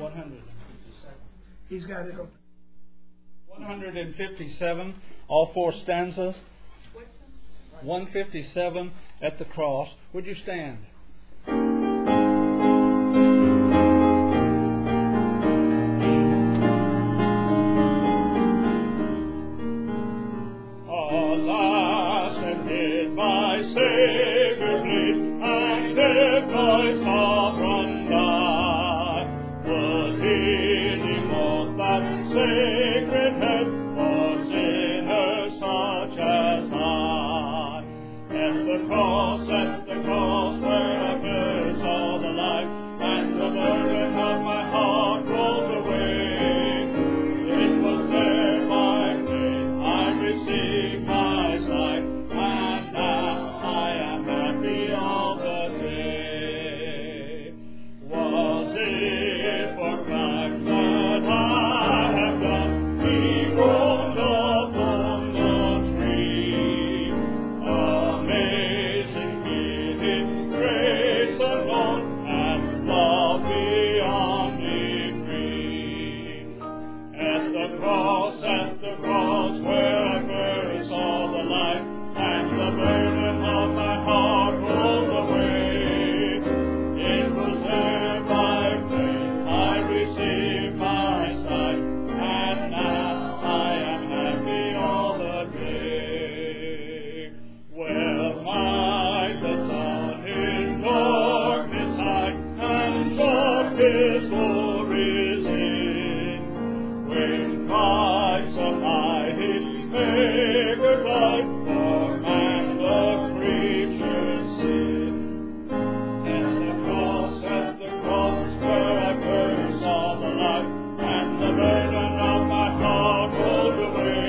157. He's got it open. 157, all four stanzas. 157 at the cross. Would you stand? Alas, and did my Savior bleed, and did my sovereign die? Would he devote that sacred head for sinners such as I? At the cross, where I first saw the light, and the burden of my heart rolled away. It was there by faith I received my sight, and now I am happy all the day. Was it for crimes that I have done, He rolled upon the tree? Amazing pity, grace alone, and love beyond degree. At the cross, where I first saw the light, and the burden of my heart rolled away. It was there by faith I received my sight, and now I am happy all the day. Well might the sun in darkness hide, and darkness glories in, when Christ supplied His favored light for man the creature's sin. At the cross, where I first saw the light, and the burden of my heart rolled away.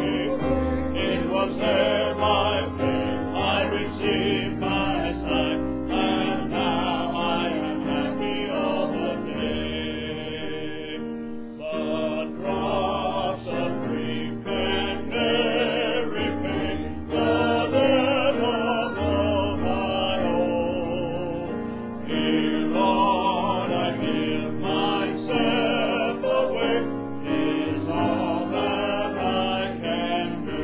It was there by faith I received my sight, and now I am happy all the day. But drops of grief can never repay the debt of love I owe. Dear Lord, I give myself away, 'tis all that I can do.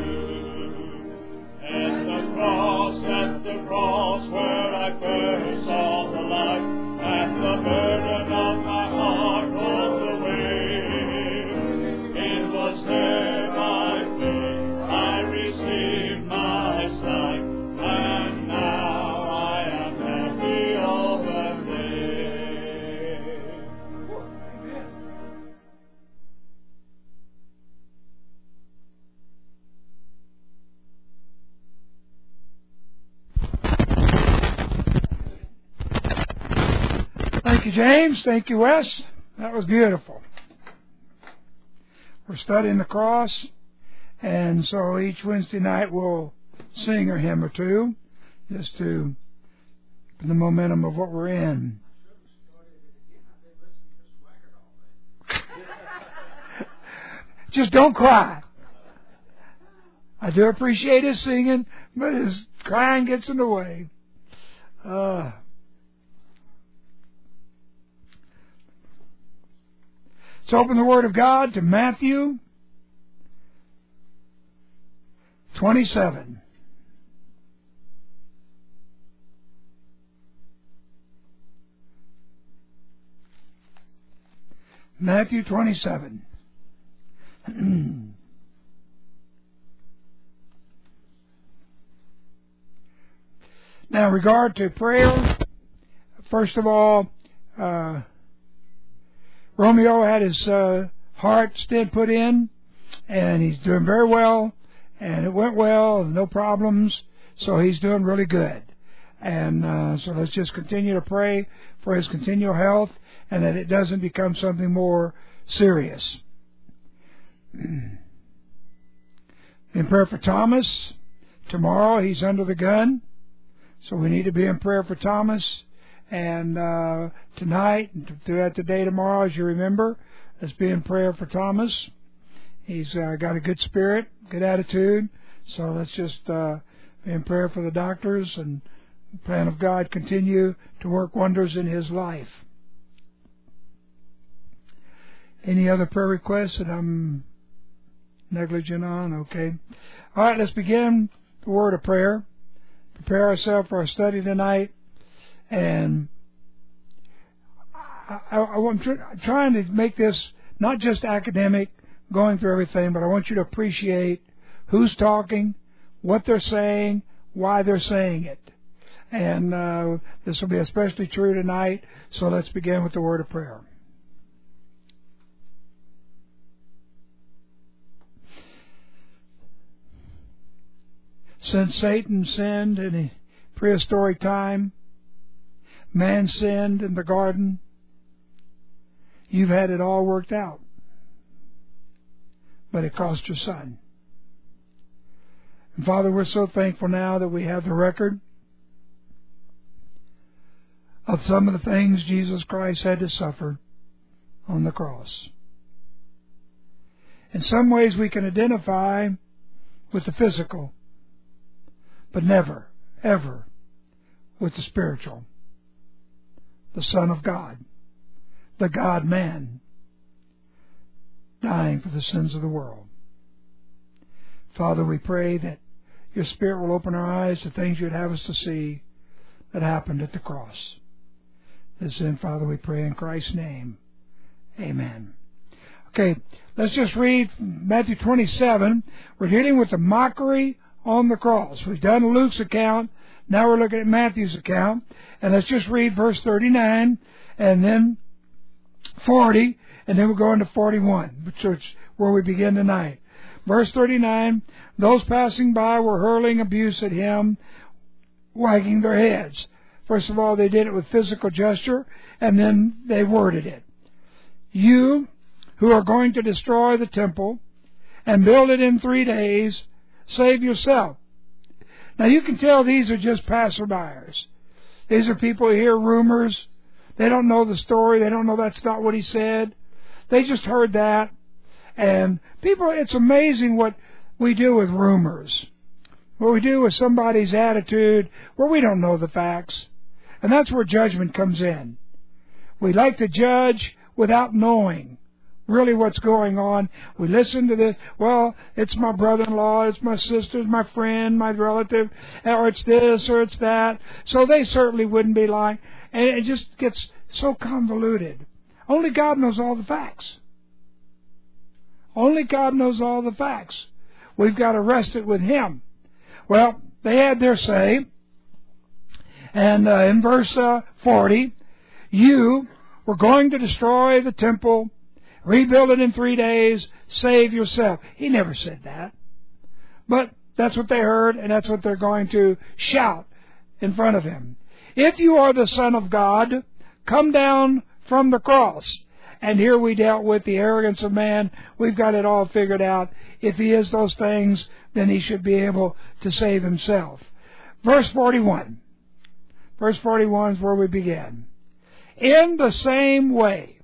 At the cross, where I first saw the light, and the burden of my heart rolled away. It was there by faith I received my sight, and now I am happy all the day. Thank you, James. Thank you, Wes. That was beautiful. We're studying the cross, and so each Wednesday night we'll sing a hymn or two, just to the momentum of what we're in. Just don't cry. I do appreciate his singing, but his crying gets in the way. Let's open the Word of God to Matthew 27. Matthew 27. Now, in regard to prayer, first of all, Romeo had his heart stent put in, and he's doing very well, and it went well, no problems, so he's doing really good. And so let's just continue to pray for his continual health, and that it doesn't become something more serious. In prayer for Thomas. Tomorrow he's under the gun, so we need to be in prayer for Thomas. And tonight and throughout the day tomorrow, as you remember, let's be in prayer for Thomas. He's got a good spirit, good attitude, so let's just be in prayer for the doctors, and the plan of God continue to work wonders in his life. Any other prayer requests that I'm negligent on? Okay. All right, let's begin the word of prayer. Prepare ourselves for our study tonight. And I'm trying to make this not just academic, going through everything, but I want you to appreciate who's talking, what they're saying, why they're saying it. And this will be especially true tonight, so let's begin with the word of prayer. Since Satan sinned in a prehistoric time, man sinned in the garden, you've had it all worked out. But it cost your son. And Father, we're so thankful now that we have the record of some of the things Jesus Christ had to suffer on the cross. In some ways we can identify with the physical, but never, ever with the spiritual. The Son of God, the God-man, dying for the sins of the world. Father, we pray that your Spirit will open our eyes to things you'd have us to see that happened at the cross. This in, Father, we pray in Christ's name. Amen. Okay, let's just read Matthew 27. We're dealing with the mockery on the cross. We've done Luke's account. Now we're looking at Matthew's account. And let's just read verse 39 and then 40, and then we'll go into 41, which is where we begin tonight. Verse 39, those passing by were hurling abuse at him, wagging their heads. First of all, they did it with physical gesture, and then they worded it. You who are going to destroy the temple and build it in 3 days, save yourself. Now you can tell these are just passerbyers. These are people who hear rumors. They don't know the story. They don't know that's not what he said. They just heard that. And people, it's amazing what we do with rumors. What we do with somebody's attitude where we don't know the facts. And that's where judgment comes in. We like to judge without knowing really what's going on. We listen to this. Well, it's my brother-in-law, it's my sister, it's my friend, my relative, or it's this or it's that. So they certainly wouldn't be lying. And it just gets so convoluted. Only God knows all the facts. Only God knows all the facts. We've got to rest it with Him. Well, they had their say. And in verse 40, you were going to destroy the temple, rebuild it in 3 days, save yourself. He never said that. But that's what they heard, and that's what they're going to shout in front of him. If you are the Son of God, come down from the cross. And here we dealt with the arrogance of man. We've got it all figured out. If he is those things, then he should be able to save himself. Verse 41. Verse 41 is where we begin. In the same way,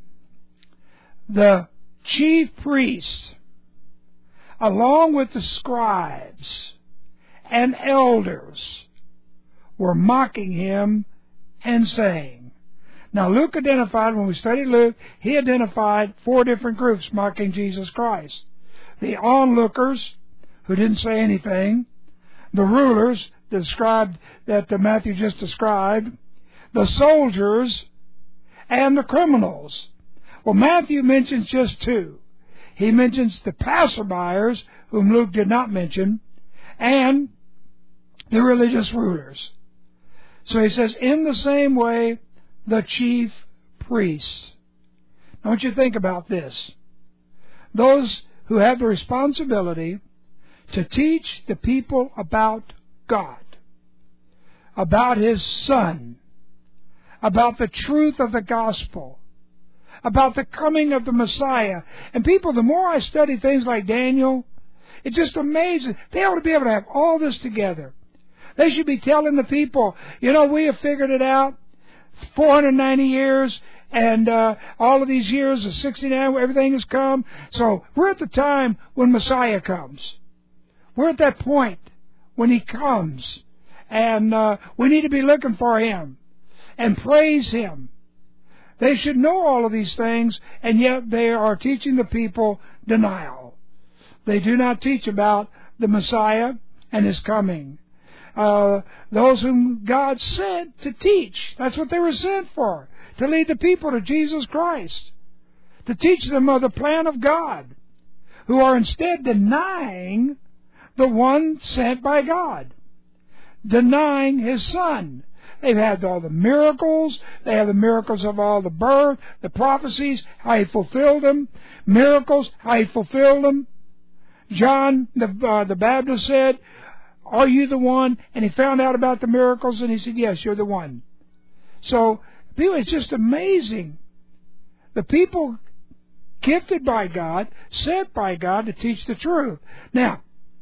the chief priests, along with the scribes and elders, were mocking him and saying. Now Luke identified, when we studied Luke, he identified 4 different groups mocking Jesus Christ. The onlookers, who didn't say anything. The rulers, described that Matthew just described. The soldiers, and the criminals. Well, Matthew mentions just 2. He mentions the passerbyers, whom Luke did not mention, and the religious rulers. So he says, in the same way, the chief priests. Now, I want you to think about this. Those who have the responsibility to teach the people about God, about His Son, about the truth of the gospel, about the coming of the Messiah. And people, the more I study things like Daniel, it just amazes. They ought to be able to have all this together. They should be telling the people, you know, we have figured it out. 490 years, and all of these years of 69, everything has come. So we're at the time when Messiah comes. We're at that point when He comes. And we need to be looking for Him and praise Him. They should know all of these things, and yet they are teaching the people denial. They do not teach about the Messiah and His coming. Those whom God sent to teach, that's what they were sent for, to lead the people to Jesus Christ, to teach them of the plan of God, who are instead denying the one sent by God, denying His Son. They've had all the miracles. They have the miracles of all the birth, the prophecies, how He fulfilled them. Miracles, how He fulfilled them. John the Baptist said, "Are you the one?" And he found out about the miracles, and he said, "Yes, you're the one." So, it's just amazing. The people gifted by God, sent by God to teach the truth. Now,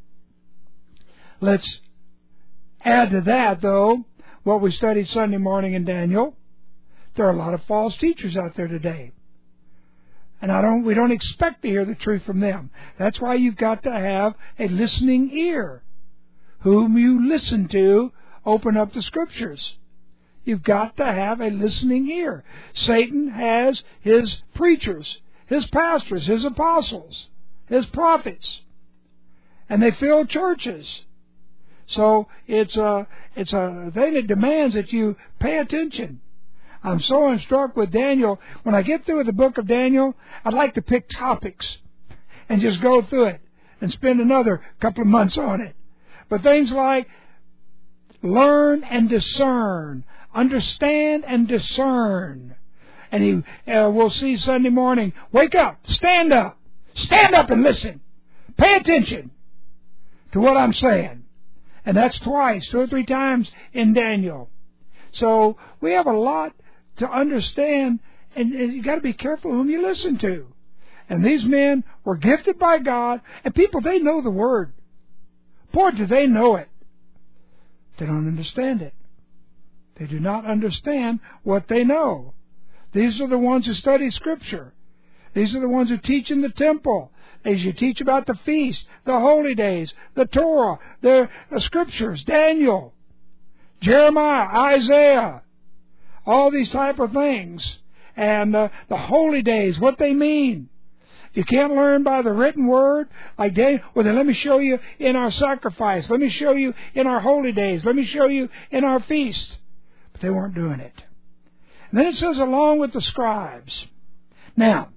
let's add to that, though, what we studied Sunday morning in Daniel. There are a lot of false teachers out there today. And we don't expect to hear the truth from them. That's why you've got to have a listening ear. Whom you listen to, open up the Scriptures. You've got to have a listening ear. Satan has his preachers, his pastors, his apostles, his prophets. And they fill churches. So it's a thing that demands that you pay attention. I'm so struck with Daniel. When I get through with the book of Daniel, I'd like to pick topics and just go through it and spend another couple of months on it. But things like learn and discern, understand and discern. And we'll see Sunday morning, wake up and listen. Pay attention to what I'm saying. And that's twice, 2 or 3 times in Daniel. So we have a lot to understand, and you got to be careful whom you listen to. And these men were gifted by God, and people, they know the Word. Boy, do they know it. They don't understand it. They do not understand what they know. These are the ones who study Scripture. These are the ones who teach in the temple. As you teach about the feast, the holy days, the Torah, the Scriptures, Daniel, Jeremiah, Isaiah, all these type of things. And the holy days, what they mean. You can't learn by the written word like Daniel. Well, then let me show you in our sacrifice. Let me show you in our holy days. Let me show you in our feast. But they weren't doing it. And then it says, along with the scribes. Now,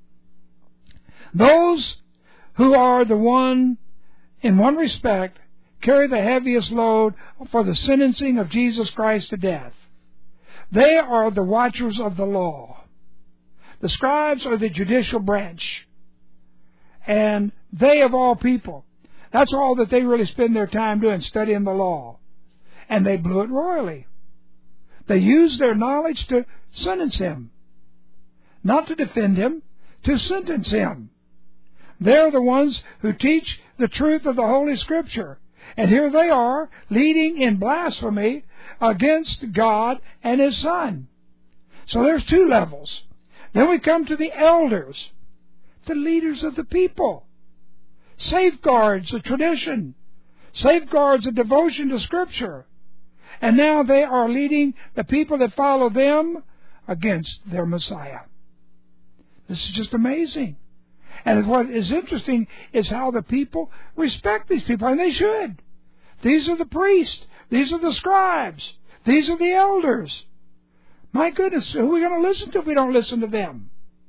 those who are the one, in one respect, carry the heaviest load for the sentencing of Jesus Christ to death. They are the watchers of the law. The scribes are the judicial branch. And they of all people, that's all that they really spend their time doing, studying the law. And they blew it royally. They used their knowledge to sentence him. Not to defend him, to sentence him. They're the ones who teach the truth of the Holy Scripture. And here they are, leading in blasphemy against God and His Son. So there's 2 levels. Then we come to the elders, the leaders of the people. Safeguards the tradition. Safeguards the devotion to Scripture. And now they are leading the people that follow them against their Messiah. This is just amazing. And what is interesting is how the people respect these people, and they should. These are the priests. These are the scribes. These are the elders. My goodness, who are we going to listen to if we don't listen to them?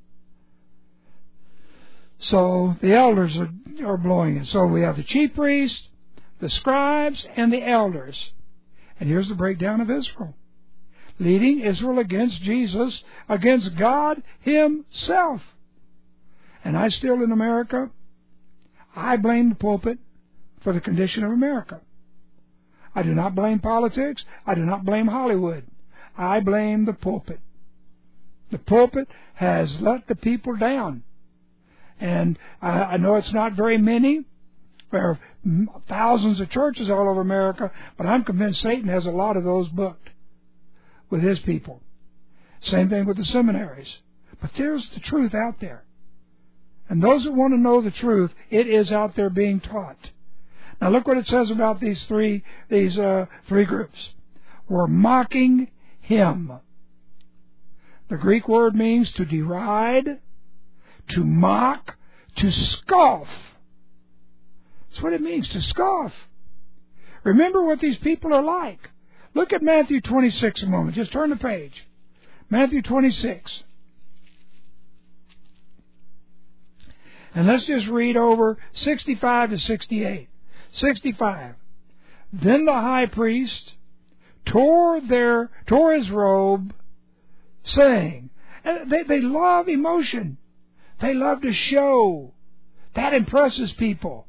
So the elders are blowing it. So we have the chief priests, the scribes, and the elders. And here's the breakdown of Israel. Leading Israel against Jesus, against God Himself. And I still, in America, I blame the pulpit for the condition of America. I do not blame politics. I do not blame Hollywood. I blame the pulpit. The pulpit has let the people down. And I know it's not very many. There are thousands of churches all over America, but I'm convinced Satan has a lot of those booked with his people. Same thing with the seminaries. But there's the truth out there. And those that want to know the truth, it is out there being taught. Now look what it says about these three groups. We're mocking Him. The Greek word means to deride, to mock, to scoff. That's what it means, to scoff. Remember what these people are like. Look at Matthew 26 a moment. Just turn the page. Matthew 26. And let's just read over 65 to 68. 65. Then the high priest tore his robe, saying, they love emotion. They love to show. That impresses people.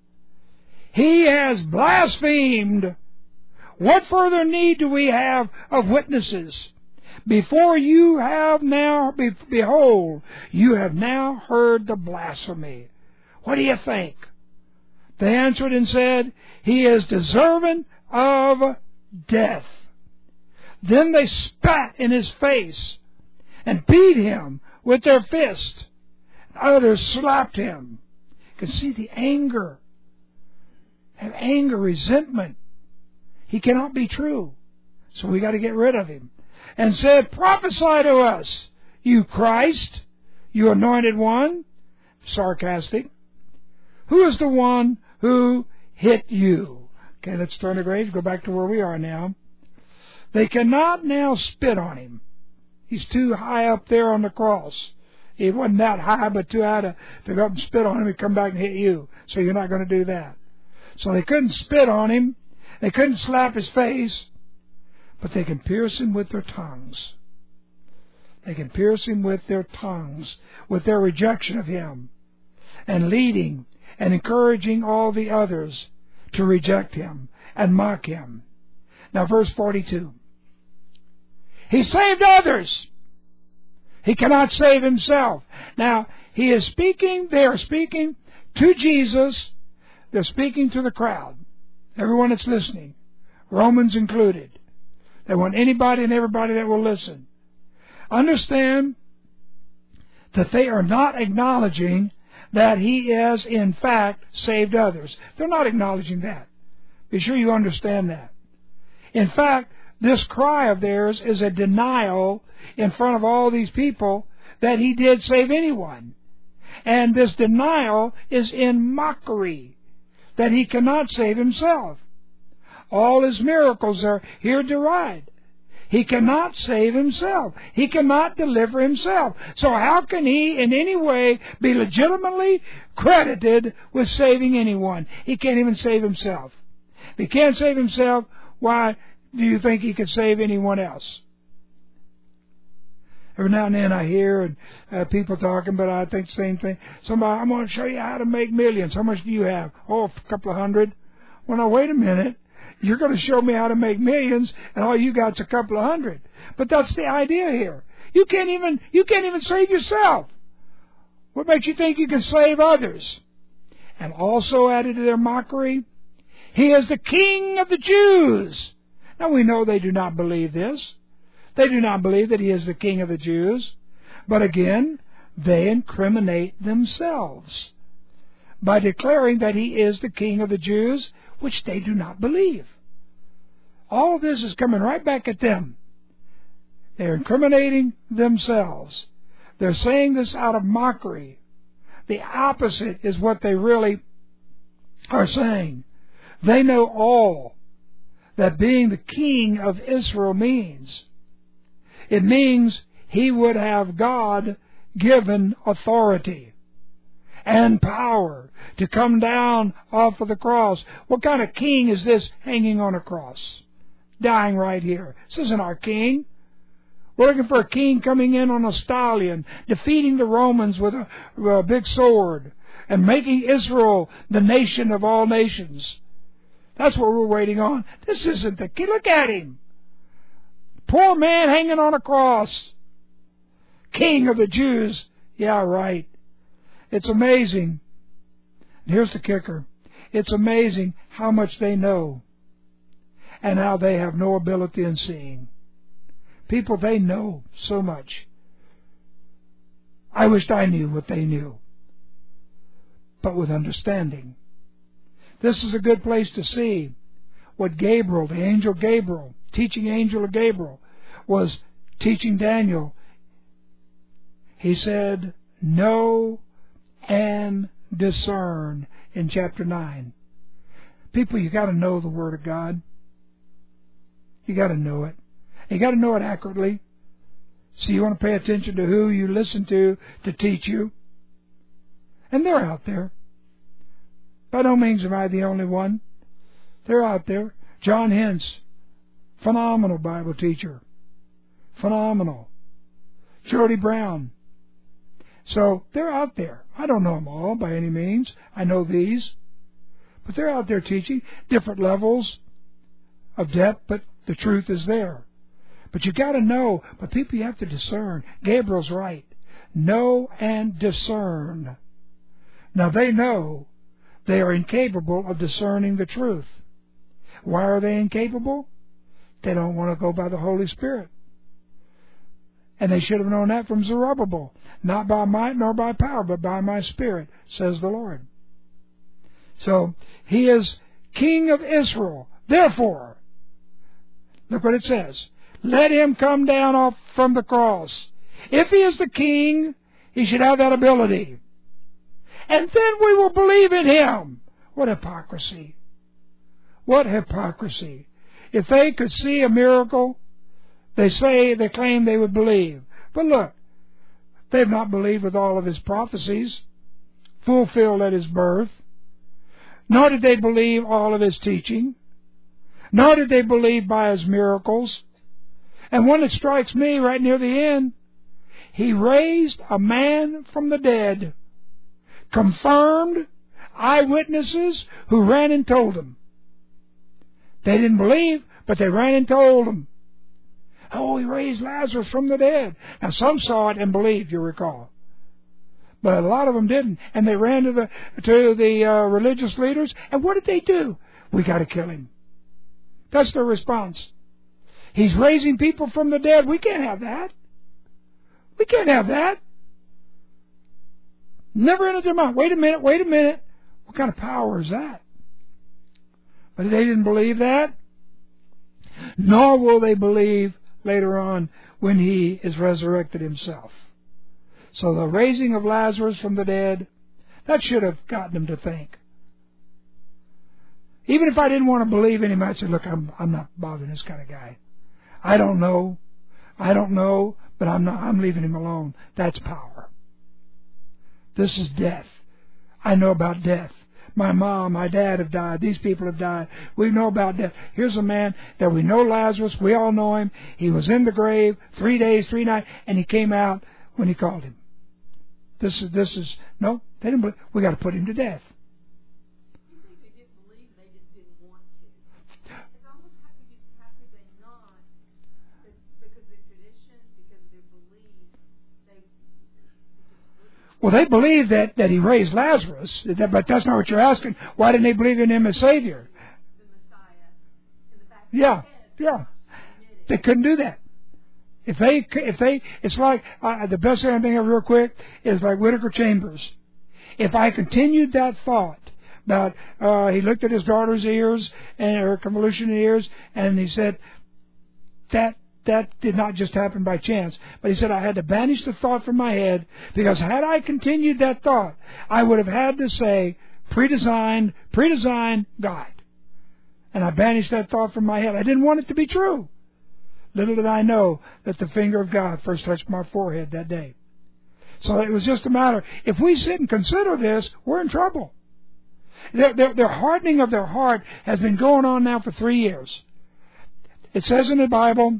He has blasphemed. What further need do we have of witnesses? Before you have now, behold, you have now heard the blasphemy. What do you think? They answered and said, He is deserving of death. Then they spat in his face and beat him with their fists. Others slapped him. You can see the anger. And anger, resentment. He cannot be true. So we got to get rid of him. And said, Prophesy to us, you Christ, you anointed one. Sarcastic. Who is the one who hit you? Okay, let's turn the page. Go back to where we are now. They cannot now spit on him. He's too high up there on the cross. He wasn't that high, but too high to go up and spit on him and come back and hit you. So you're not going to do that. So they couldn't spit on him. They couldn't slap his face. But they can pierce him with their tongues. They can pierce him with their tongues, with their rejection of him, and leading and encouraging all the others to reject him and mock him. Now verse 42. He saved others. He cannot save himself. Now, he is speaking, they are speaking to Jesus. They're speaking to the crowd. Everyone that's listening. Romans included. They want anybody and everybody that will listen. Understand that they are not acknowledging that he has, in fact, saved others. They're not acknowledging that. Be sure you understand that. In fact, this cry of theirs is a denial in front of all these people that he did save anyone. And this denial is in mockery, that he cannot save himself. All his miracles are here derided. He cannot save himself. He cannot deliver himself. So how can he in any way be legitimately credited with saving anyone? He can't even save himself. If he can't save himself, why do you think he could save anyone else? Every now and then I hear people talking, but I think the same thing. Somebody, I'm going to show you how to make millions. How much do you have? Oh, a couple of hundred. Well, now, wait a minute. You're going to show me how to make millions, and all you got's a couple of hundred. But that's the idea here. You can't even save yourself. What makes you think you can save others? And also added to their mockery, He is the King of the Jews. Now we know they do not believe this. They do not believe that He is the King of the Jews. But again, they incriminate themselves by declaring that He is the King of the Jews, which they do not believe. All of this is coming right back at them. They're incriminating themselves. They're saying this out of mockery. The opposite is what they really are saying. They know all that being the King of Israel means. It means He would have God-given authority and power to come down off of the cross. What kind of king is this hanging on a cross? Dying right here. This isn't our king. We're looking for a king coming in on a stallion, defeating the Romans with a big sword, and making Israel the nation of all nations. That's what we're waiting on. This isn't the king. Look at him. Poor man hanging on a cross. King of the Jews. Yeah, right. It's amazing. And here's the kicker. It's amazing how much they know and how they have no ability in seeing. People, they know so much. I wished I knew what they knew, but with understanding. This is a good place to see what Gabriel, the angel Gabriel, teaching angel of Gabriel, was teaching Daniel He said, know and discern in chapter 9. People, you got to know the Word of God. You got to know it. You got to know it accurately. So you want to pay attention to who you listen to teach you. And they're out there. By no means am I the only one. They're out there. John Hintz, phenomenal Bible teacher. Phenomenal. Jody Brown. So they're out there. I don't know them all by any means. I know these. But they're out there teaching different levels of depth, but the truth is there. But you got to know. But people, you have to discern. Gabriel's right. Know and discern. Now they know they are incapable of discerning the truth. Why are they incapable? They don't want to go by the Holy Spirit. And they should have known that from Zerubbabel. Not by might nor by power, but by my Spirit, says the Lord. So, He is King of Israel. Therefore, look what it says. Let Him come down off from the cross. If He is the King, He should have that ability. And then we will believe in Him. What hypocrisy. What hypocrisy. If they could see a miracle, they claim they would believe. But look, they've not believed with all of His prophecies fulfilled at His birth. Nor did they believe all of His teaching. Nor did they believe by His miracles. And one that strikes me right near the end, He raised a man from the dead. Confirmed eyewitnesses who ran and told them. They didn't believe, but they ran and told them. Oh, He raised Lazarus from the dead. Now, some saw it and believed, you recall. But a lot of them didn't. And they ran to the religious leaders. And what did they do? We got to kill Him. That's their response. He's raising people from the dead. We can't have that. We can't have that. Never entered their mind. Wait a minute. What kind of power is that? But they didn't believe that. Nor will they believe later on when He is resurrected Himself. So the raising of Lazarus from the dead, that should have gotten them to think. Even if I didn't want to believe in Him, I'd say, look, I'm not bothering this kind of guy. I don't know, but I'm leaving him alone. That's power. This is death. I know about death. My mom, my dad have died. These people have died. We know about death. Here's a man that we know, Lazarus. We all know him. He was in the grave 3 days, 3 nights, and he came out when He called him. This is no, they didn't believe. We got to put him to death. You think they didn't believe, they just didn't want to. It's almost how could they not? Because of their tradition, because of their belief, they just. Well, they believed that He raised Lazarus, but that's not what you're asking. Why didn't they believe in Him as Savior? The Messiah. In the back of their head, They couldn't do that. If they, it's like, the best thing I think of real quick is like Whittaker Chambers. If I continued that thought about, he looked at his daughter's ears and her convolutional ears, and he said, that did not just happen by chance. But he said, I had to banish the thought from my head, because had I continued that thought, I would have had to say, predesigned God. And I banished that thought from my head. I didn't want it to be true. Little did I know that the finger of God first touched my forehead that day. So it was just a matter, if we sit and consider this, we're in trouble. Their hardening of their heart has been going on now for 3 years. It says in the Bible,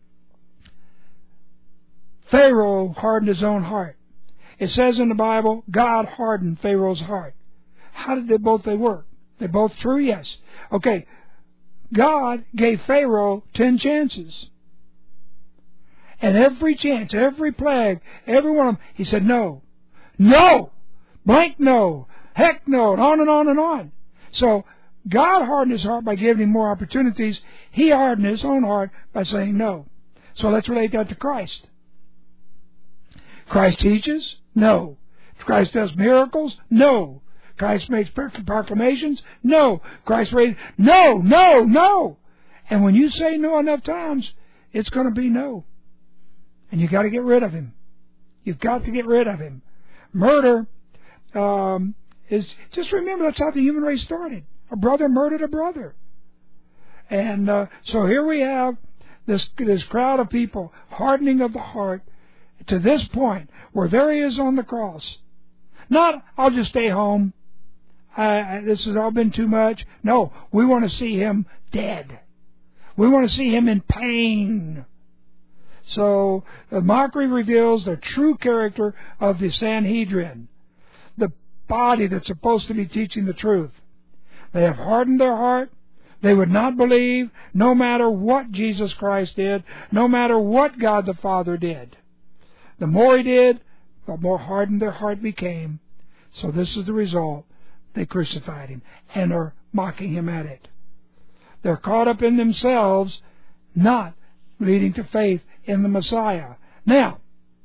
Pharaoh hardened his own heart. It says in the Bible, God hardened Pharaoh's heart. How did they work? They're both true? Yes. Okay. God gave Pharaoh 10 chances. And every chance, every plague, every one of them, He said no. No! Blank no! Heck no! And on and on and on. So, God hardened His heart by giving Him more opportunities. He hardened His own heart by saying no. So let's relate that to Christ. Christ teaches? No. Christ does miracles? No. Christ makes proclamations? No. Christ raised? No. And when you say no enough times, it's going to be no. And you got to get rid of Him. You've got to get rid of him. Murder is, just remember, that's how the human race started. A brother murdered a brother. And so here we have this crowd of people, hardening of the heart to this point where there he is on the cross. Not, I'll just stay home. This has all been too much. No, we want to see him dead. We want to see him in pain. So the mockery reveals the true character of the Sanhedrin, the body that's supposed to be teaching the truth. They have hardened their heart. They would not believe no matter what Jesus Christ did, no matter what God the Father did. The more he did, the more hardened their heart became. So this is the result. They crucified him and are mocking him at it. They're caught up in themselves, not leading to faith in the Messiah. Now,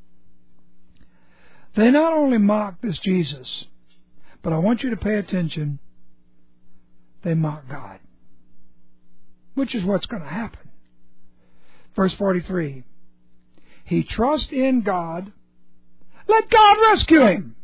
they not only mock this Jesus, but I want you to pay attention. They mock God, which is what's going to happen. Verse 43. He trusts in God. Let God rescue him.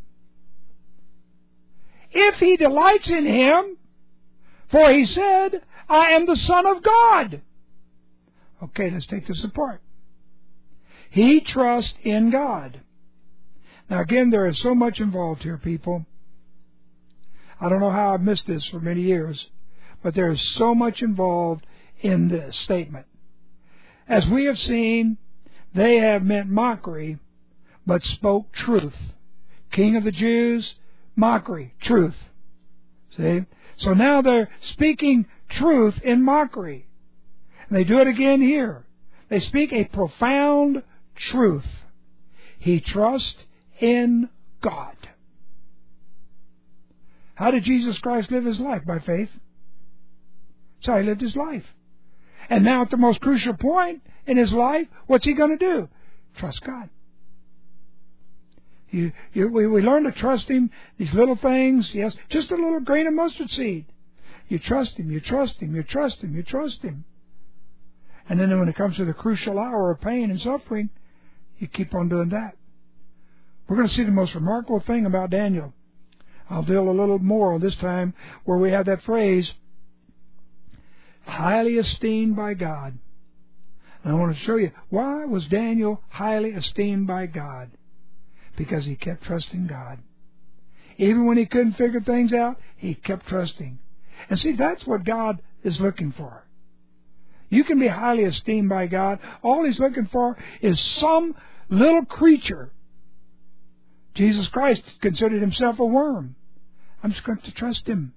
If he delights in him, for he said, I am the Son of God. Okay, let's take this apart. He trusts in God. Now again, there is so much involved here, people. I don't know how I've missed this for many years, but there is so much involved in this statement. As we have seen, they have meant mockery, but spoke truth. King of the Jews, mockery, truth. See? So now they're speaking truth in mockery. And they do it again here. They speak a profound truth. He trusts in God. How did Jesus Christ live his life? By faith. That's how he lived his life. And now at the most crucial point in his life, what's he going to do? Trust God. We learn to trust him, these little things, yes, just a little grain of mustard seed. You trust him, you trust him, you trust him, you trust him. And then when it comes to the crucial hour of pain and suffering, you keep on doing that. We're going to see the most remarkable thing about Daniel. I'll deal a little more this time where we have that phrase, highly esteemed by God. And I want to show you, why was Daniel highly esteemed by God? Because he kept trusting God. Even when he couldn't figure things out, he kept trusting. And see, that's what God is looking for. You can be highly esteemed by God. All he's looking for is some little creature. Jesus Christ considered himself a worm. I'm just going to trust him.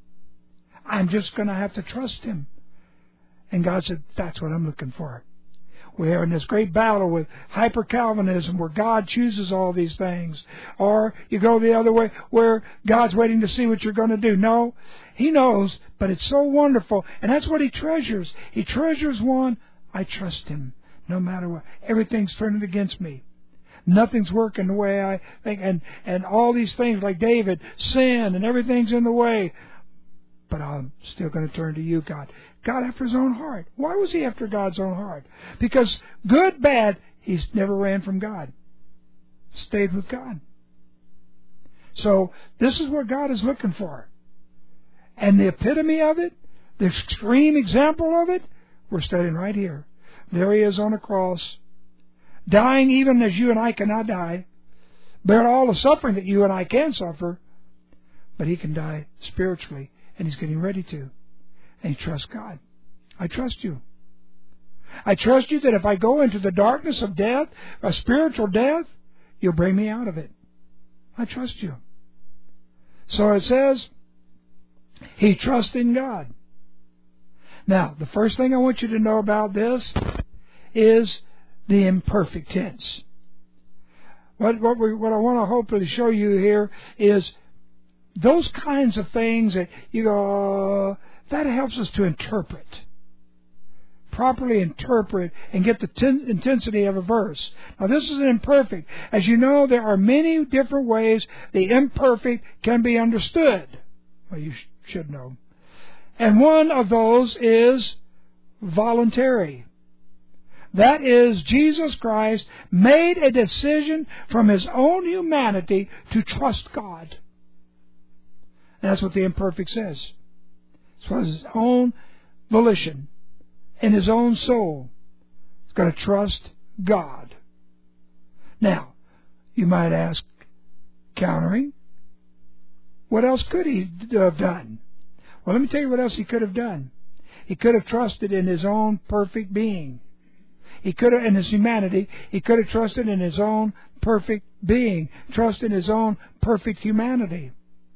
I'm just going to have to trust him. And God said, that's what I'm looking for. We're in this great battle with hyper-Calvinism where God chooses all these things. Or you go the other way where God's waiting to see what you're going to do. No, he knows, but it's so wonderful. And that's what he treasures. He treasures one, I trust him no matter what. Everything's turning against me. Nothing's working the way I think. And all these things like David, sin and everything's in the way. But I'm still going to turn to you, God. God after his own heart. Why was he after God's own heart? Because good, bad, he's never ran from God. Stayed with God. So this is what God is looking for. And the epitome of it, the extreme example of it, we're studying right here. There he is on a cross, dying even as you and I cannot die, bear all the suffering that you and I can suffer, but he can die spiritually, and he's getting ready to. And he trusts God. I trust you. I trust you that if I go into the darkness of death, a spiritual death, you'll bring me out of it. I trust you. So it says, he trusts in God. Now, the first thing I want you to know about this is the imperfect tense. What I want to hopefully show you here is those kinds of things that you go, that helps us to interpret. Properly interpret and get the intensity of a verse. Now this is an imperfect. As you know, there are many different ways the imperfect can be understood. Well, you should know. And one of those is voluntary. That is, Jesus Christ made a decision from His own humanity to trust God. And that's what the imperfect says. It's from His own volition, in His own soul. He's going to trust God. Now, you might ask, countering, what else could He have done? Well, let me tell you what else He could have done. He could have trusted in His own perfect being. He could have, in His humanity, He could have trusted in His own perfect being, trust in His own perfect humanity.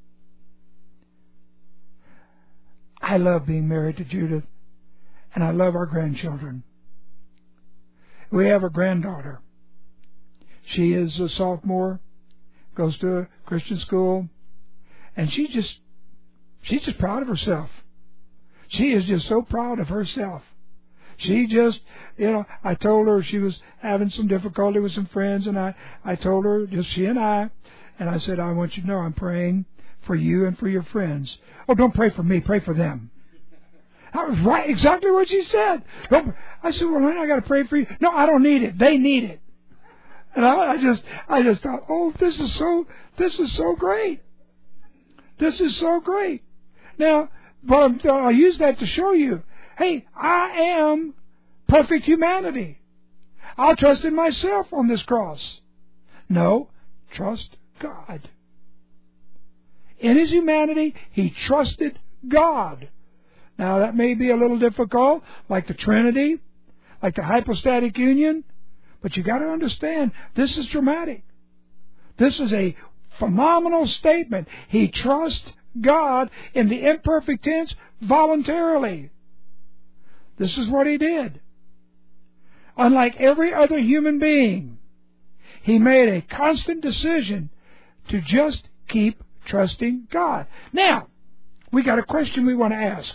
I love being married to Judith, and I love our grandchildren. We have a granddaughter. She is a sophomore, goes to a Christian school, and she's just proud of herself. She is just so proud of herself. She just, I told her she was having some difficulty with some friends, and I told her, just she and I said, I want you to know I'm praying for you and for your friends. Oh, don't pray for me, pray for them. That was right, exactly what she said. I said, well, I got to pray for you. No, I don't need it. They need it. And I just thought, oh, this is so great. This is so great. Now, but I'll use that to show you, hey, I am perfect humanity. I'll trust in myself on this cross. No, trust God. In His humanity, He trusted God. Now, that may be a little difficult, like the Trinity, like the hypostatic union, but you got to understand, this is dramatic. This is a phenomenal statement. He trusts God in the imperfect tense voluntarily. This is what He did. Unlike every other human being, He made a constant decision to just keep trusting God. Now, we got a question we want to ask.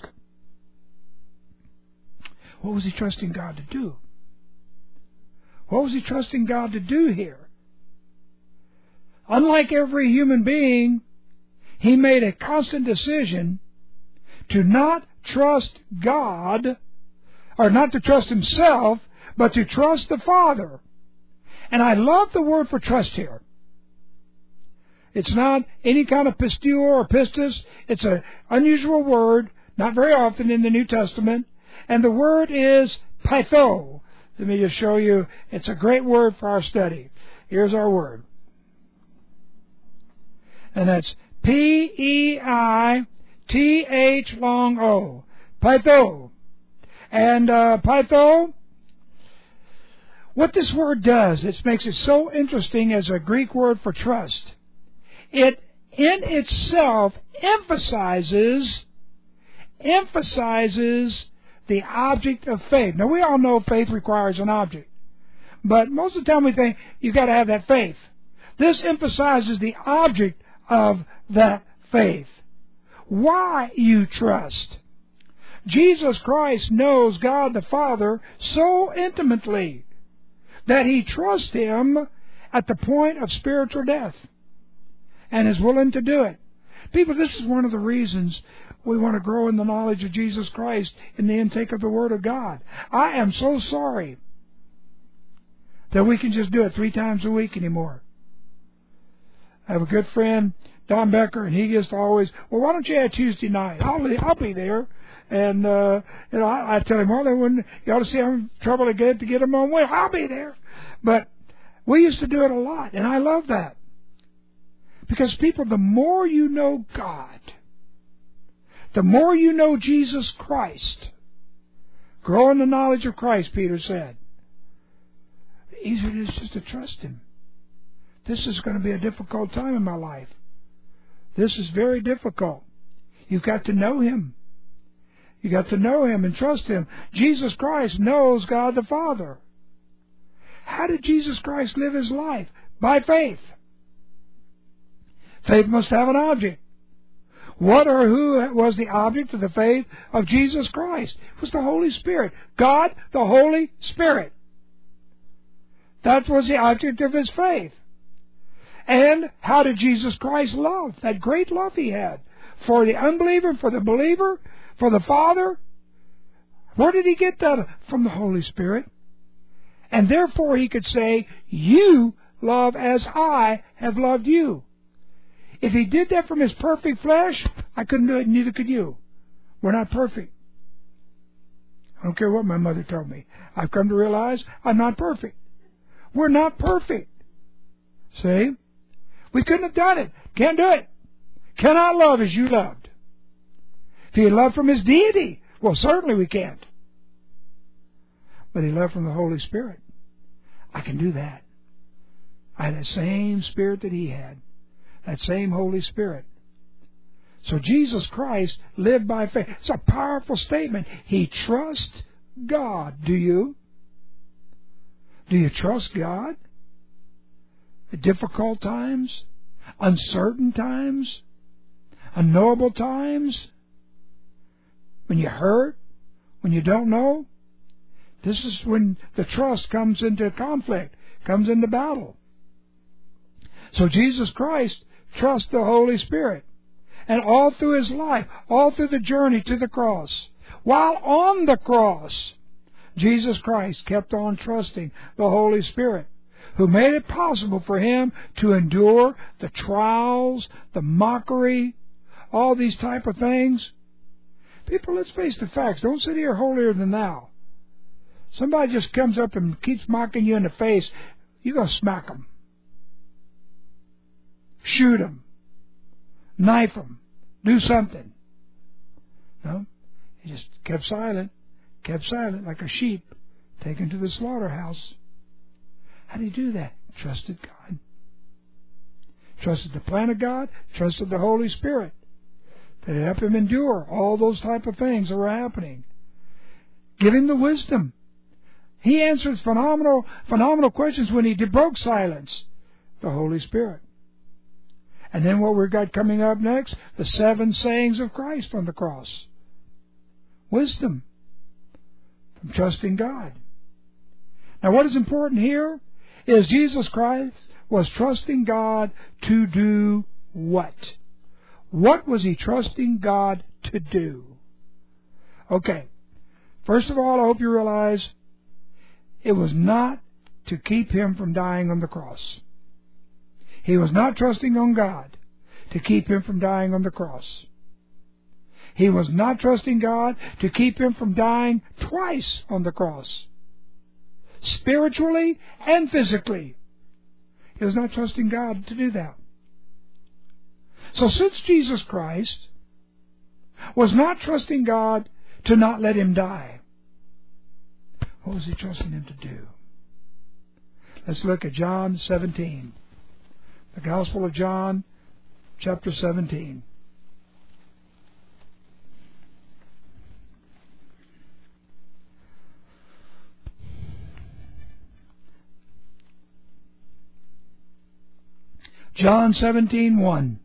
What was He trusting God to do? What was He trusting God to do here? Unlike every human being, He made a constant decision to not trust God, or not to trust Himself, but to trust the Father. And I love the word for trust here. It's not any kind of pisteuo or pistis. It's an unusual word, not very often in the New Testament. And the word is peitho. Let me just show you. It's a great word for our study. Here's our word. And that's Peitho, long O. Peitho. And peitho, what this word does, it makes it so interesting as a Greek word for trust. It in itself emphasizes the object of faith. Now, we all know faith requires an object, but most of the time we think you've got to have that faith. This emphasizes the object of that faith. Why you trust. Jesus Christ knows God the Father so intimately that He trusts Him at the point of spiritual death and is willing to do it. People, this is one of the reasons we want to grow in the knowledge of Jesus Christ in the intake of the Word of God. I am so sorry that we can just do it 3 times a week anymore. I have a good friend, Don Becker, and he just always, well, why don't you have Tuesday night? I'll be there. And I tell him, well, when you ought to see how trouble to get him on way, I'll be there. But we used to do it a lot, and I love that. Because people, the more you know God, the more you know Jesus Christ, grow in the knowledge of Christ, Peter said, the easier it is just to trust Him. This is going to be a difficult time in my life. This is very difficult. You've got to know Him. You got to know Him and trust Him. Jesus Christ knows God the Father. How did Jesus Christ live His life? By faith. Faith must have an object. What or who was the object of the faith of Jesus Christ? It was the Holy Spirit. God, the Holy Spirit. That was the object of His faith. And how did Jesus Christ love? That great love He had for the unbeliever, for the believer, for the Father. Where did He get that? From the Holy Spirit. And therefore he could say, you love as I have loved you. If he did that from his perfect flesh, I couldn't do it, neither could you. We're not perfect. I don't care what my mother told me. I've come to realize I'm not perfect. We're not perfect. See? We couldn't have done it. Can't do it. Cannot love as you loved. If he had loved from his deity, well, certainly we can't. But he loved from the Holy Spirit. I can do that. I had that same Spirit that he had. That same Holy Spirit. So Jesus Christ lived by faith. It's a powerful statement. He trusts God. Do you? Do you trust God? At difficult times? Uncertain times? Unknowable times? When you hurt? When you don't know? This is when the trust comes into conflict, comes into battle. So Jesus Christ trusts the Holy Spirit. And all through his life, all through the journey to the cross, while on the cross, Jesus Christ kept on trusting the Holy Spirit, who made it possible for him to endure the trials, the mockery, all these type of things. People, let's face the facts. Don't sit here holier than thou. Somebody just comes up and keeps mocking you in the face, you're going to smack them. Shoot them. Knife them. Do something. No? He just kept silent like a sheep taken to the slaughterhouse. How did he do that? Trusted God. Trusted the plan of God. Trusted the Holy Spirit. That it helped him endure all those type of things that were happening. Give him the wisdom. He answered phenomenal questions when he broke silence. The Holy Spirit. And then what we've got coming up next, the 7 sayings of Christ on the cross. Wisdom from trusting God. Now what is important here is Jesus Christ was trusting God to do what? What was he trusting God to do? Okay. First of all, I hope you realize it was not to keep him from dying on the cross. He was not trusting on God to keep him from dying on the cross. He was not trusting God to keep him from dying twice on the cross. Spiritually and physically. He was not trusting God to do that. So since Jesus Christ was not trusting God to not let him die, what was he trusting him to do? Let's look at John 17. The Gospel of John, chapter 17. John 17:1.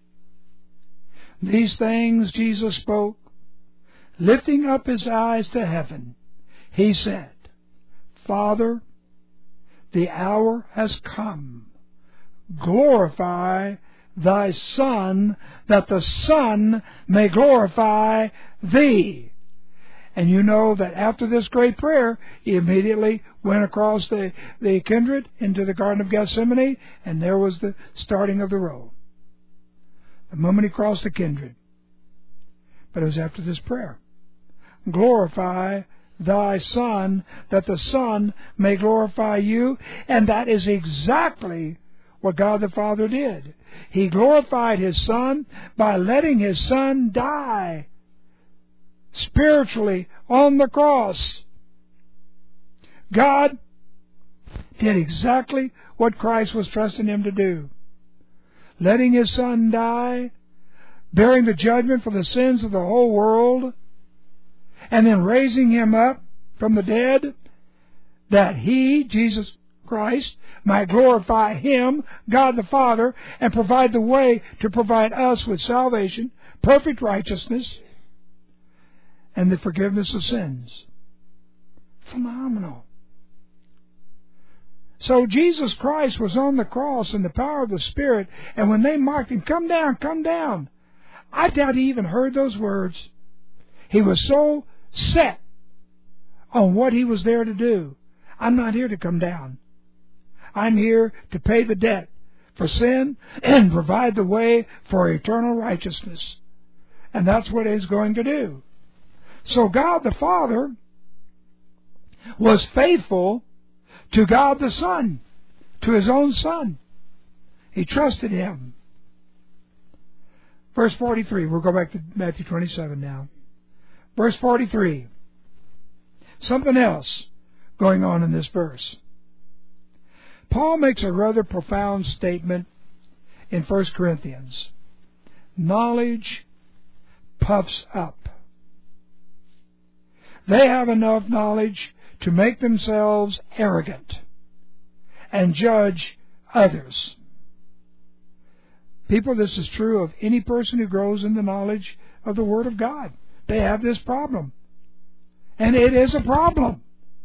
These things Jesus spoke, lifting up his eyes to heaven. He said, Father, the hour has come. Glorify thy Son, that the Son may glorify thee. And you know that after this great prayer, he immediately went across the kindred into the Garden of Gethsemane, and there was the starting of the road. The moment he crossed the kindred. But it was after this prayer. Glorify thy Son, that the Son may glorify you. And that is exactly what God the Father did. He glorified his Son by letting his Son die spiritually on the cross. God did exactly what Christ was trusting him to do. Letting his Son die, bearing the judgment for the sins of the whole world, and then raising him up from the dead, that he, Jesus Christ, might glorify him, God the Father, and provide the way to provide us with salvation, perfect righteousness, and the forgiveness of sins. Phenomenal. So Jesus Christ was on the cross in the power of the Spirit, and when they mocked him, come down, come down, I doubt he even heard those words. He was so set on what he was there to do. I'm not here to come down. I'm here to pay the debt for sin and provide the way for eternal righteousness. And that's what He's going to do. So God the Father was faithful to God the Son, to His own Son. He trusted Him. Verse 43, we'll go back to Matthew 27 now. Verse 43, something else going on in this verse. Paul makes a rather profound statement in 1 Corinthians. Knowledge puffs up. They have enough knowledge to make themselves arrogant and judge others. People, this is true of any person who grows in the knowledge of the Word of God. They have this problem. And it is a problem.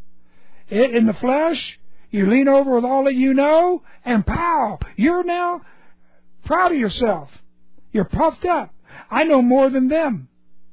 In the flesh, you lean over with all that you know, and pow! You're now proud of yourself. You're puffed up. I know more than them.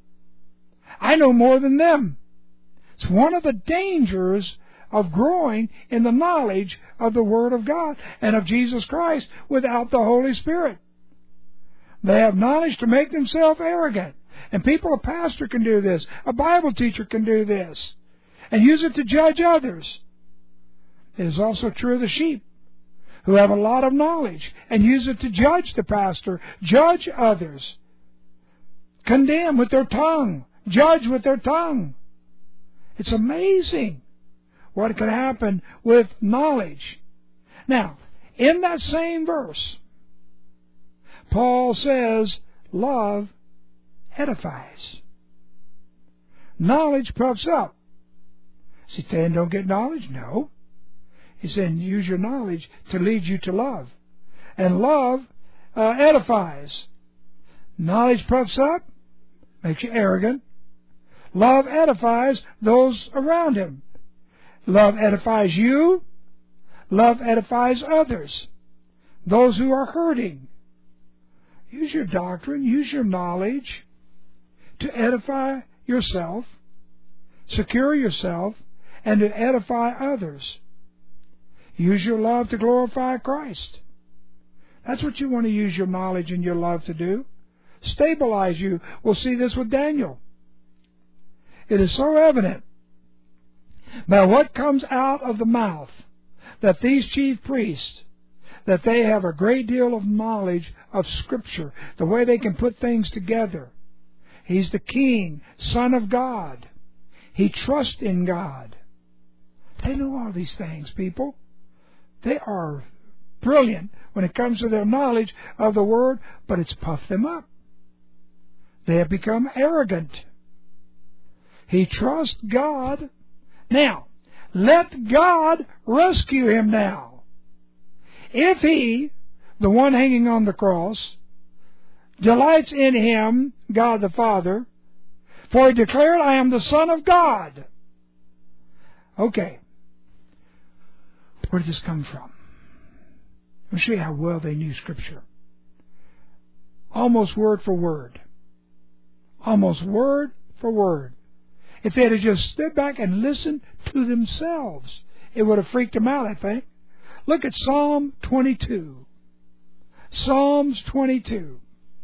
I know more than them. It's one of the dangers of growing in the knowledge of the Word of God and of Jesus Christ without the Holy Spirit. They have knowledge to make themselves arrogant. And people, a pastor can do this. A Bible teacher can do this. And use it to judge others. It is also true of the sheep, who have a lot of knowledge and use it to judge the pastor, judge others, condemn with their tongue, judge with their tongue. It's amazing what can happen with knowledge. Now, in that same verse, Paul says, love edifies. Knowledge puffs up. Is he saying don't get knowledge? No. He's saying use your knowledge to lead you to love. And love edifies. Knowledge puffs up, makes you arrogant. Love edifies those around him. Love edifies you. Love edifies others. Those who are hurting. Use your doctrine, use your knowledge to edify yourself, secure yourself, and to edify others. Use your love to glorify Christ. That's what you want to use your knowledge and your love to do. Stabilize you. We'll see this with Daniel. It is so evident by what comes out of the mouth that these chief priests, that they have a great deal of knowledge of Scripture, the way they can put things together. He's the King, Son of God. He trusts in God. They know all these things, people. They are brilliant when it comes to their knowledge of the Word, but it's puffed them up. They have become arrogant. He trusts God. Now, let God rescue him now. If He, the one hanging on the cross, delights in Him, God the Father, for He declared, I am the Son of God. Okay. Where did this come from? Let me show you how well they knew Scripture. Almost word for word. Almost word for word. If they had just stood back and listened to themselves, it would have freaked them out, I think. Look at Psalm 22. Psalms 22.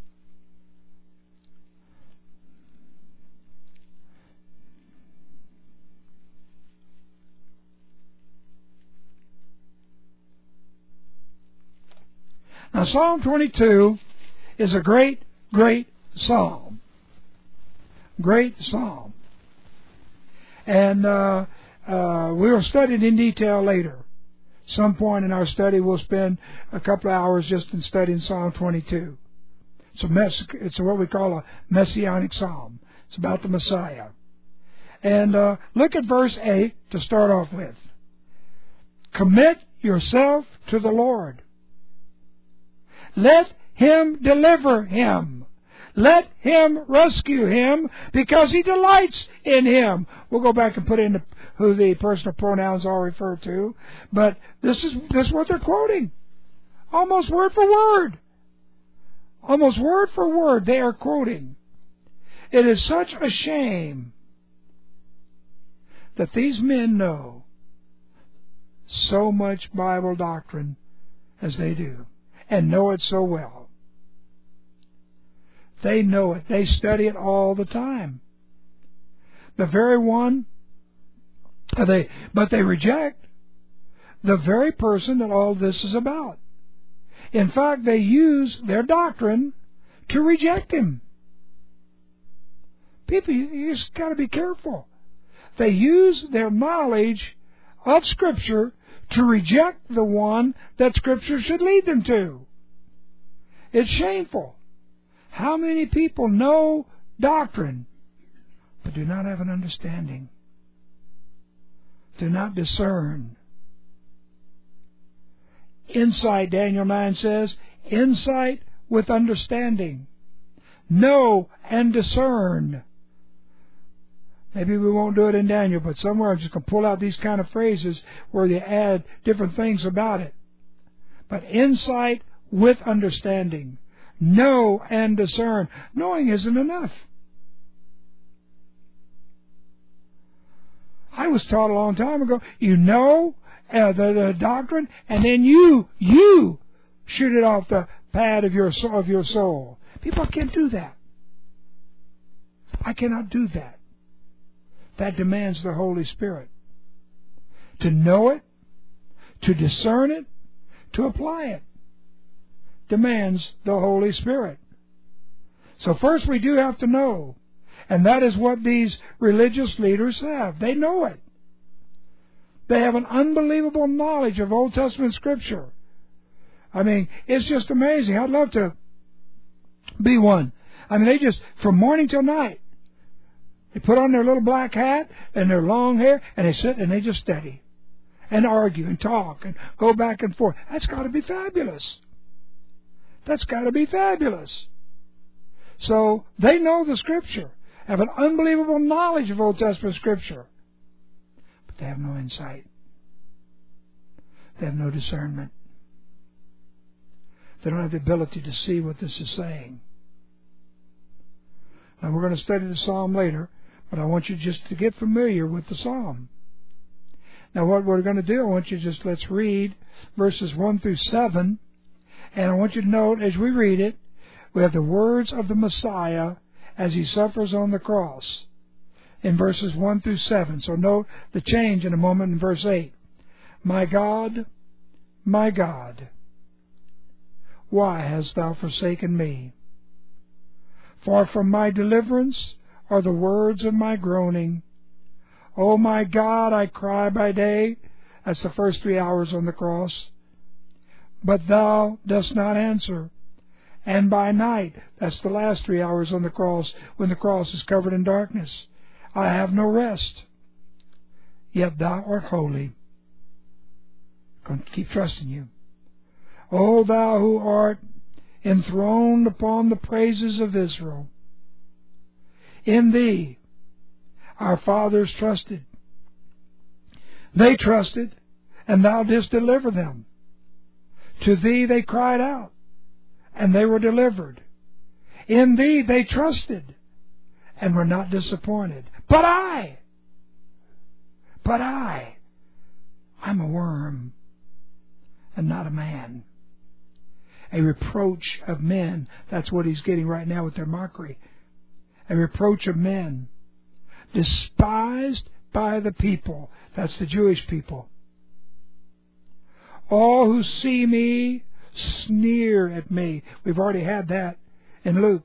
Now, Psalm 22 is a great, great psalm. Great psalm. And we will study it in detail later. Some point in our study, we'll spend a couple of hours just in studying Psalm 22. It's what we call a messianic psalm. It's about the Messiah. And look at verse 8 to start off with. Commit yourself to the Lord. Let Him deliver him. Let Him rescue him because He delights in him. We'll go back and put in who the personal pronouns are referred to. But this is what they're quoting. Almost word for word. Almost word for word they are quoting. It is such a shame that these men know so much Bible doctrine as they do and know it so well. They know it. They study it all the time. The very one, but they reject the very person that all this is about. In fact, they use their doctrine to reject him. People, you just got to be careful. They use their knowledge of Scripture to reject the one that Scripture should lead them to. It's shameful. How many people know doctrine but do not have an understanding? Do not discern. Insight, Daniel 9 says, insight with understanding. Know and discern. Maybe we won't do it in Daniel, but somewhere I'm just going to pull out these kind of phrases where they add different things about it. But insight with understanding. Know and discern. Knowing isn't enough. I was taught a long time ago, you know the doctrine, and then you shoot it off the pad of your soul. People can't do that. I cannot do that. That demands the Holy Spirit. To know it, to discern it, to apply it, demands the Holy Spirit. So first we do have to know. And that is what these religious leaders have. They know it. They have an unbelievable knowledge of Old Testament Scripture. I mean, it's just amazing. I'd love to be one. I mean, they just, from morning till night, they put on their little black hat and their long hair, and they sit and they just study and argue and talk and go back and forth. That's got to be fabulous. That's got to be fabulous. So they know the Scripture, have an unbelievable knowledge of Old Testament Scripture, but they have no insight. They have no discernment. They don't have the ability to see what this is saying. Now we're going to study the Psalm later, but I want you just to get familiar with the Psalm. Now what we're going to do, I want you to let's read verses 1 through 7, and I want you to note as we read it, we have the words of the Messiah as He suffers on the cross in verses 1 through 7. So note the change in a moment in verse 8. My God, why hast Thou forsaken me? For from my deliverance are the words of my groaning. O my God, I cry by day. That's the first 3 hours on the cross. But Thou dost not answer. And by night, that's the last 3 hours on the cross, when the cross is covered in darkness, I have no rest. Yet Thou art holy. Going to keep trusting You. O Thou who art enthroned upon the praises of Israel. In Thee our fathers trusted. They trusted, and Thou didst deliver them. To Thee they cried out, and they were delivered. In Thee they trusted, and were not disappointed. But I'm a worm, and not a man. A reproach of men. That's what he's getting right now with their mockery. A reproach of men. Despised by the people. That's the Jewish people. All who see me sneer at me. We've already had that in Luke.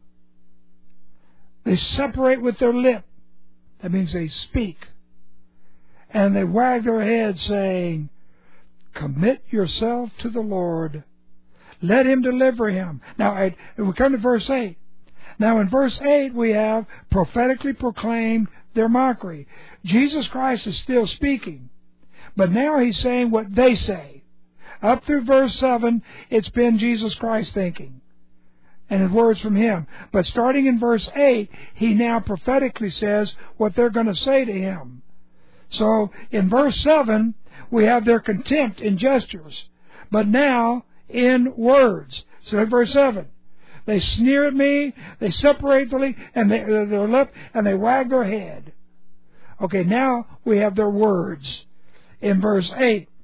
They separate with their lip. That means they speak. And they wag their head saying, commit yourself to the Lord. Let Him deliver him. Now, we come to verse 8. Now, in verse 8, we have prophetically proclaimed their mockery. Jesus Christ is still speaking. But now He's saying what they say. Up through verse 7, it's been Jesus Christ thinking. And His words from Him. But starting in verse 8, He now prophetically says what they're going to say to Him. So, in verse 7, we have their contempt in gestures. But now, in words. So in verse 7, they sneer at me, they separate their lip, and they wag their head. Okay, now we have their words. In verse 8,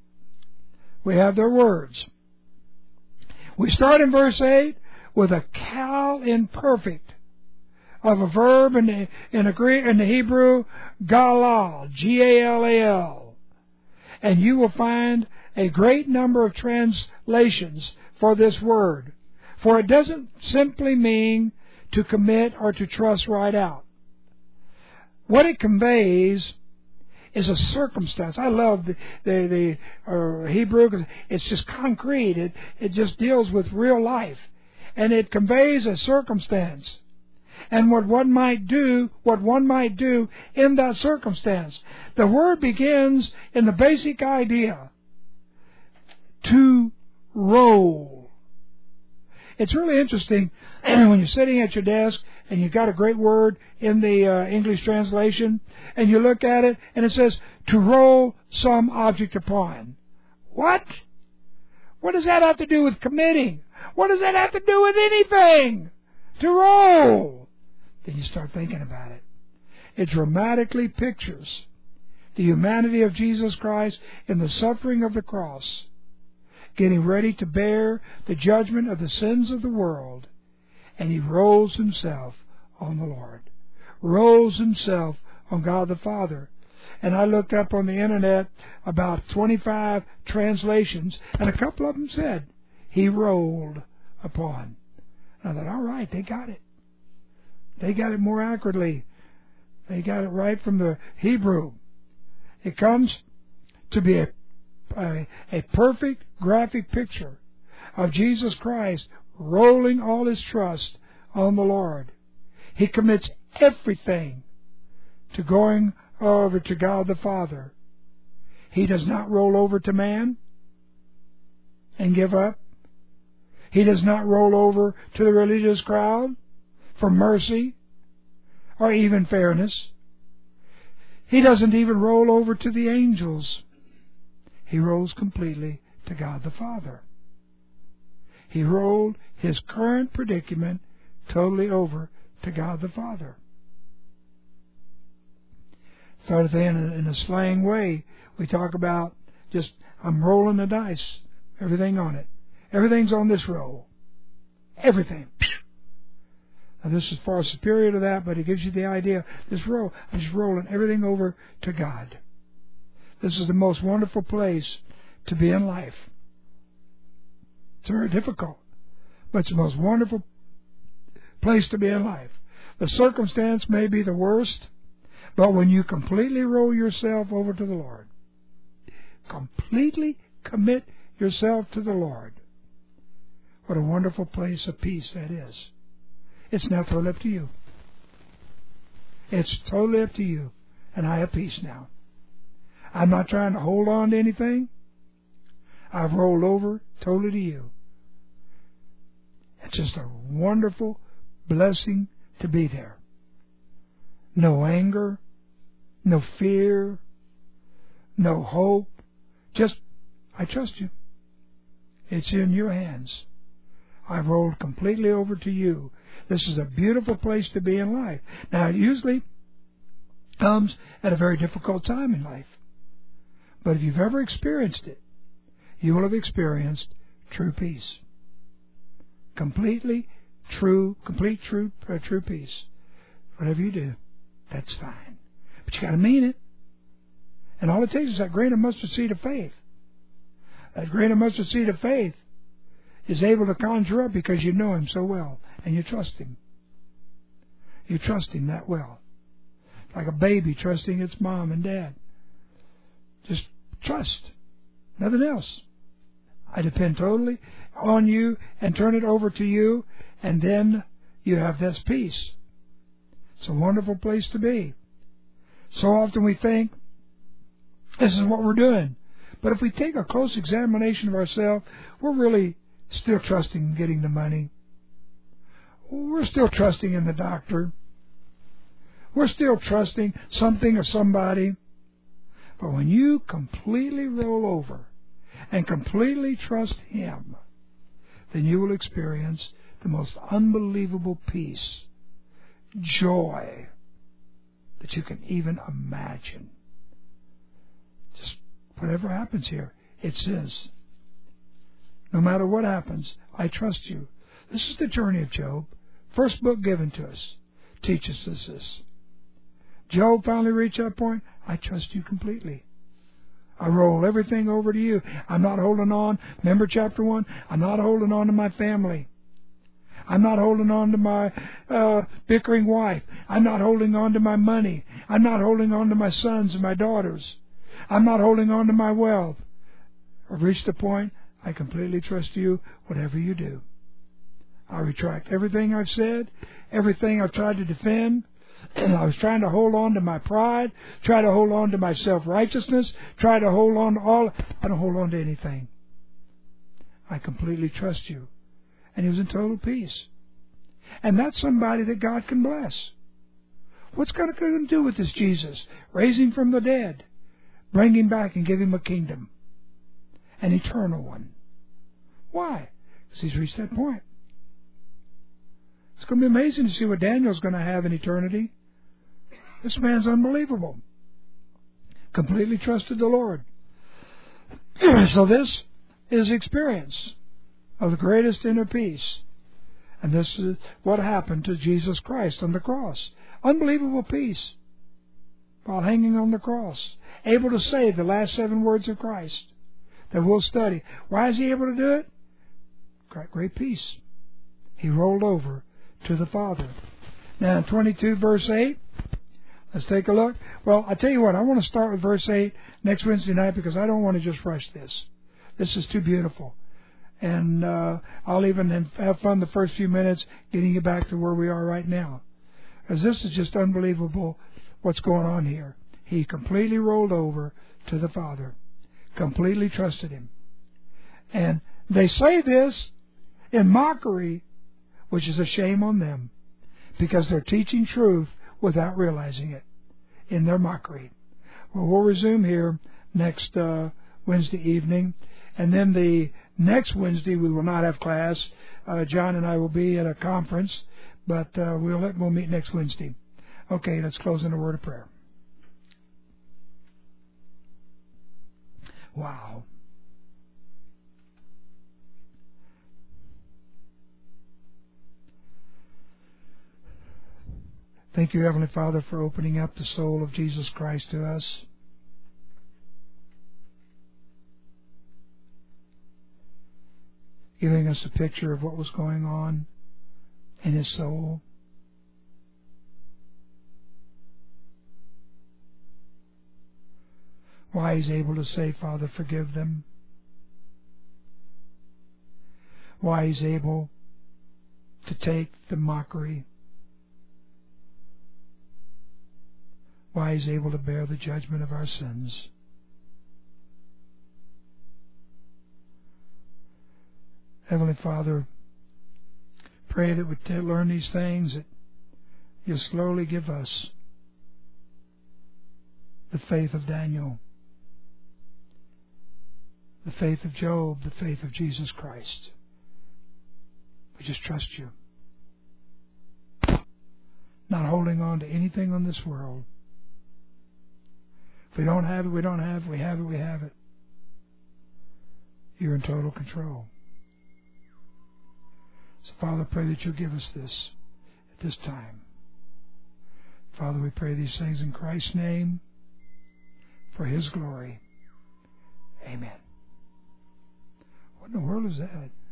we have their words. We start in verse 8 with a kal imperfect of a verb in the Hebrew, galal, G-A-L-A-L. And you will find a great number of translations for this word. For it doesn't simply mean to commit or to trust right out. What it conveys is a circumstance. I love the Hebrew because it's just concrete. It just deals with real life. And it conveys a circumstance. And what one might do in that circumstance. The word begins in the basic idea. To roll. It's really interesting when you're sitting at your desk and you've got a great word in the English translation and you look at it and it says to roll some object upon. What? What does that have to do with committing? What does that have to do with anything? To roll. Then you start thinking about it. It dramatically pictures the humanity of Jesus Christ in the suffering of the cross, getting ready to bear the judgment of the sins of the world, and He rolls Himself on the Lord, rolls Himself on God the Father. And I looked up on the internet about 25 translations, and a couple of them said, He rolled upon. And I thought, all right, they got it. They got it more accurately. They got it right from the Hebrew. It comes to be a perfect graphic picture of Jesus Christ rolling all His trust on the Lord. He commits everything to going over to God the Father. He does not roll over to man and give up. He does not roll over to the religious crowd for mercy or even fairness. He doesn't even roll over to the angels. He rolls completely to God the Father. He rolled his current predicament totally over to God the Father. Sort of in a slang way, we talk about just, I'm rolling the dice, everything on it. Everything's on this roll. Everything. Now this is far superior to that, but it gives you the idea. This roll, I'm just rolling everything over to God. This is the most wonderful place to be in life. It's very difficult, but it's the most wonderful place to be in life. The circumstance may be the worst, but when you completely roll yourself over to the Lord, completely commit yourself to the Lord, what a wonderful place of peace that is. It's now totally up to you. It's totally up to you. And I have peace now. I'm not trying to hold on to anything. I've rolled over totally to you. It's just a wonderful blessing to be there. No anger, no fear, no hope. Just, I trust you. It's in your hands. I've rolled completely over to you. This is a beautiful place to be in life. Now, it usually comes at a very difficult time in life. But if you've ever experienced it, you will have experienced true peace. Complete true peace. Whatever you do, that's fine. But you got to mean it. And all it takes is that grain of mustard seed of faith. That grain of mustard seed of faith is able to conjure up because you know Him so well and you trust Him. You trust Him that well. Like a baby trusting its mom and dad. Just trust. Nothing else. I depend totally on you and turn it over to you, and then you have this peace. It's a wonderful place to be. So often we think this is what we're doing. But if we take a close examination of ourselves, we're really still trusting in getting the money. We're still trusting in the doctor. We're still trusting something or somebody. But when you completely roll over and completely trust Him, then you will experience the most unbelievable peace, joy that you can even imagine. Just whatever happens here, it's His. No matter what happens, I trust you. This is the journey of Job. First book given to us teaches us this. Job finally reached that point. I trust you completely. I roll everything over to you. I'm not holding on. Remember chapter 1? I'm not holding on to my family. I'm not holding on to my bickering wife. I'm not holding on to my money. I'm not holding on to my sons and my daughters. I'm not holding on to my wealth. I've reached a point. I completely trust you, whatever you do. I retract everything I've said, everything I've tried to defend. I was trying to hold on to my pride, try to hold on to my self-righteousness, try to hold on to all. I don't hold on to anything. I completely trust you. And he was in total peace. And that's somebody that God can bless. What's God going to do with this Jesus? Raise him from the dead, bring him back and give him a kingdom, an eternal one. Why? Because he's reached that point. It's going to be amazing to see what Daniel's going to have in eternity. This man's unbelievable. Completely trusted the Lord. So this is experience of the greatest inner peace. And this is what happened to Jesus Christ on the cross. Unbelievable peace while hanging on the cross. Able to say the last 7 words of Christ that we'll study. Why is he able to do it? Great peace. He rolled over to the Father. Now, in 22 verse 8, let's take a look. Well, I tell you what, I want to start with verse 8 next Wednesday night because I don't want to just rush this. This is too beautiful. And I'll even have fun the first few minutes getting you back to where we are right now. Because this is just unbelievable what's going on here. He completely rolled over to the Father. Completely trusted him. And they say this in mockery, which is a shame on them, because they're teaching truth without realizing it in their mockery. Well, we'll resume here next Wednesday evening, and then the next Wednesday we will not have class. John and I will be at a conference, but we'll meet next Wednesday. Okay, let's close in a word of prayer. Wow. Thank you, Heavenly Father, for opening up the soul of Jesus Christ to us. Giving us a picture of what was going on in his soul. Why he's able to say, Father, forgive them. Why he's able to take the mockery. Why he's able to bear the judgment of our sins. Heavenly Father, pray that we learn these things, that you'll slowly give us the faith of Daniel, the faith of Job, the faith of Jesus Christ. We just trust you. Not holding on to anything on this world. If we don't have it, we don't have it. We have it, we have it. You're in total control. So, Father, pray that you'll give us this at this time. Father, we pray these things in Christ's name for his glory. Amen. What in the world is that?